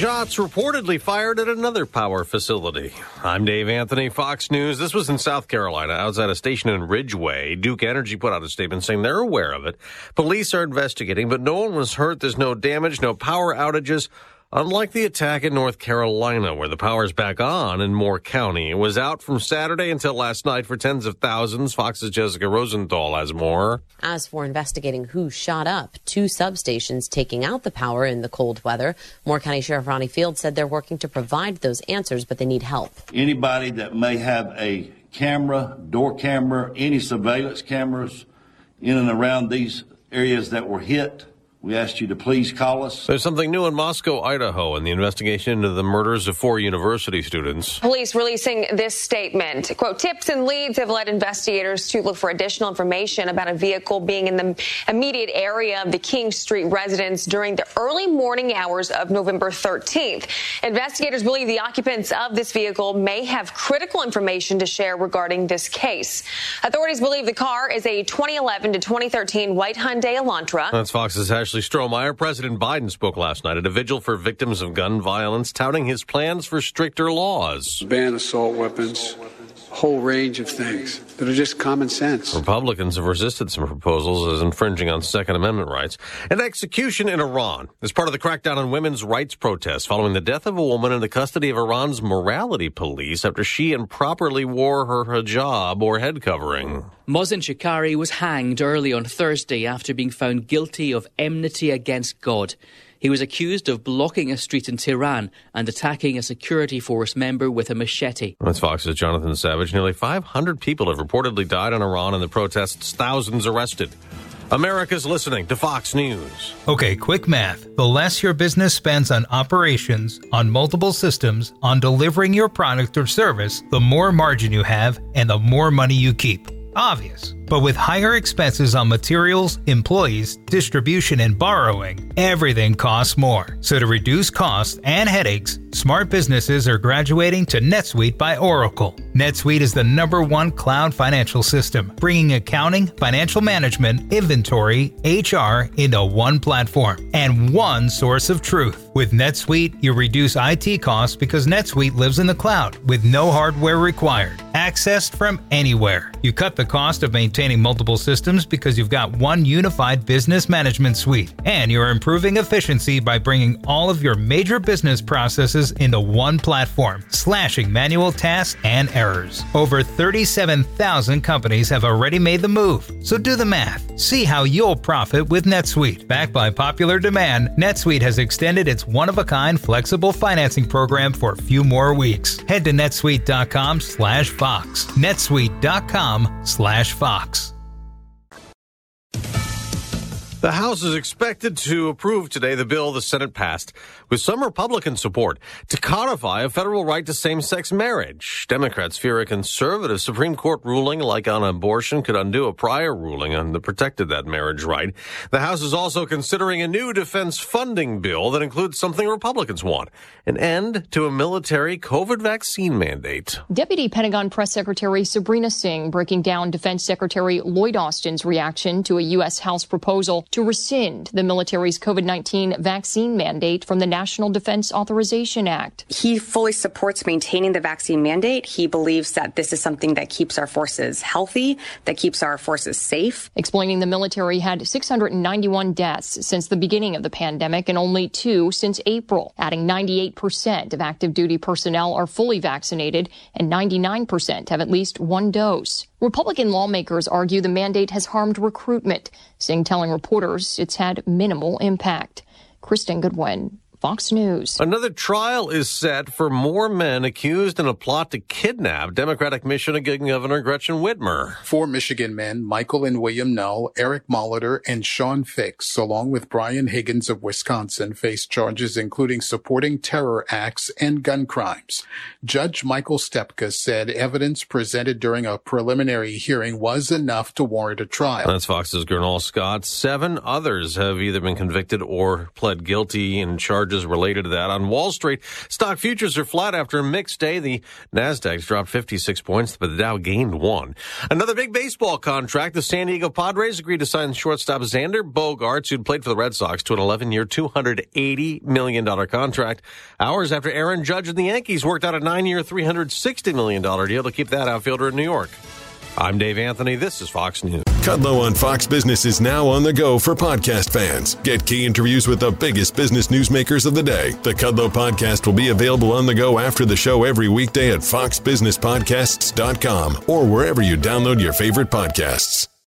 Shots reportedly fired at another power facility. I'm Dave Anthony, Fox News. This was in South Carolina, outside a station in Ridgeway. Duke Energy put out a statement saying they're aware of it. Police are investigating, but no one was hurt. There's no damage, no power outages. Unlike the attack in North Carolina, where the power's back on in Moore County. It was out from Saturday until last night for tens of thousands. Fox's Jessica Rosenthal has more. As for investigating who shot up 2 substations taking out the power in the cold weather, Moore County Sheriff Ronnie Field said they're working to provide those answers, but they need help. Anybody that may have a camera, door camera, any surveillance cameras in and around these areas that were hit, we asked you to please call us. There's something new in Moscow, Idaho, in the investigation into the murders of 4 university students. Police releasing this statement. Quote, tips and leads have led investigators to look for additional information about a vehicle being in the immediate area of the King Street residence during the early morning hours of November 13th. Investigators believe the occupants of this vehicle may have critical information to share regarding this case. Authorities believe the car is a 2011 to 2013 white Hyundai Elantra. That's Fox's Ashley Strohmeyer. President Biden spoke last night at a vigil for victims of gun violence, touting his plans for stricter laws. Ban assault weapons, a whole range of things that are just common sense. Republicans have resisted some proposals as infringing on Second Amendment rights. And execution in Iran as part of the crackdown on women's rights protests following the death of a woman in the custody of Iran's morality police after she improperly wore her hijab or head covering. Mohsen Shikari was hanged early on Thursday after being found guilty of enmity against God. He was accused of blocking a street in Tehran and attacking a security force member with a machete. That's Fox's Jonathan Savage. Nearly 500 people have reportedly died in Iran in the protests, thousands arrested. America's listening to Fox News. Okay, quick math. The less your business spends on operations, on multiple systems, on delivering your product or service, the more margin you have and the more money you keep. Obvious. But with higher expenses on materials, employees, distribution, and borrowing, everything costs more. So to reduce costs and headaches, smart businesses are graduating to NetSuite by Oracle. NetSuite is the #1 cloud financial system, bringing accounting, financial management, inventory, HR into one platform and one source of truth. With NetSuite, you reduce IT costs because NetSuite lives in the cloud with no hardware required. Accessed from anywhere. You cut the cost of maintaining multiple systems because you've got one unified business management suite. And you're improving efficiency by bringing all of your major business processes into one platform, slashing manual tasks and errors. Over 37,000 companies have already made the move. So do the math. See how you'll profit with NetSuite. Backed by popular demand, NetSuite has extended its one-of-a-kind flexible financing program for a few more weeks. Head to netsuite.com/Fox. netsuite.com/Fox. The House is expected to approve today the bill the Senate passed with some Republican support to codify a federal right to same-sex marriage. Democrats fear a conservative Supreme Court ruling like on abortion could undo a prior ruling that protected that marriage right. The House is also considering a new defense funding bill that includes something Republicans want, an end to a military COVID vaccine mandate. Deputy Pentagon Press Secretary Sabrina Singh breaking down Defense Secretary Lloyd Austin's reaction to a U.S. House proposal to rescind the military's COVID-19 vaccine mandate from the National Defense Authorization Act. He fully supports maintaining the vaccine mandate. He believes that this is something that keeps our forces healthy, that keeps our forces safe. Explaining the military had 691 deaths since the beginning of the pandemic and only 2 since April. Adding 98% of active duty personnel are fully vaccinated and 99% have at least 1 dose. Republican lawmakers argue the mandate has harmed recruitment, Singh telling reporters it's had minimal impact. Kristen Goodwin, Fox News. Another trial is set for more men accused in a plot to kidnap Democratic Michigan Governor Gretchen Whitmer. 4 Michigan men, Michael and William Null, Eric Molitor, and Sean Fix, along with Brian Higgins of Wisconsin, face charges including supporting terror acts and gun crimes. Judge Michael Stepka said evidence presented during a preliminary hearing was enough to warrant a trial. That's Fox's Gernal Scott. 7 others have either been convicted or pled guilty in charges charges related to that. On Wall Street, stock futures are flat after a mixed day. The Nasdaq's dropped 56 points, but the Dow gained 1. Another big baseball contract. The San Diego Padres agreed to sign shortstop Xander Bogaerts, who'd played for the Red Sox, to an 11-year, $280 million contract. Hours after Aaron Judge and the Yankees worked out a 9-year, $360 million deal to keep that outfielder in New York. I'm Dave Anthony. This is Fox News. Kudlow on Fox Business is now on the go for podcast fans. Get key interviews with the biggest business newsmakers of the day. The Kudlow podcast will be available on the go after the show every weekday at foxbusinesspodcasts.com or wherever you download your favorite podcasts.